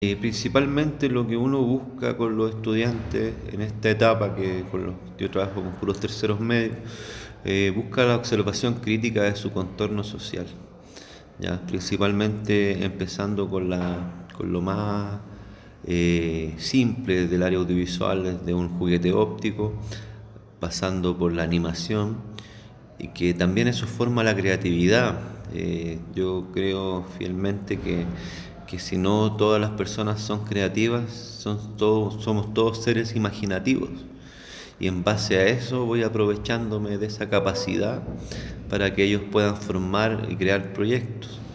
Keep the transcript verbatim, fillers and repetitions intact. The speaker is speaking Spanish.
Eh, principalmente lo que uno busca con los estudiantes en esta etapa, que con los, yo trabajo con puros terceros medios, eh, busca la observación crítica de su contorno social, ¿ya? Principalmente empezando con, la, con lo más eh, simple del área audiovisual, desde un juguete óptico, pasando por la animación, y que también eso forma la creatividad. Eh, yo creo fielmente que, que si no todas las personas son creativas, son todos, somos todos seres imaginativos. Y en base a eso voy aprovechándome de esa capacidad para que ellos puedan formar y crear proyectos.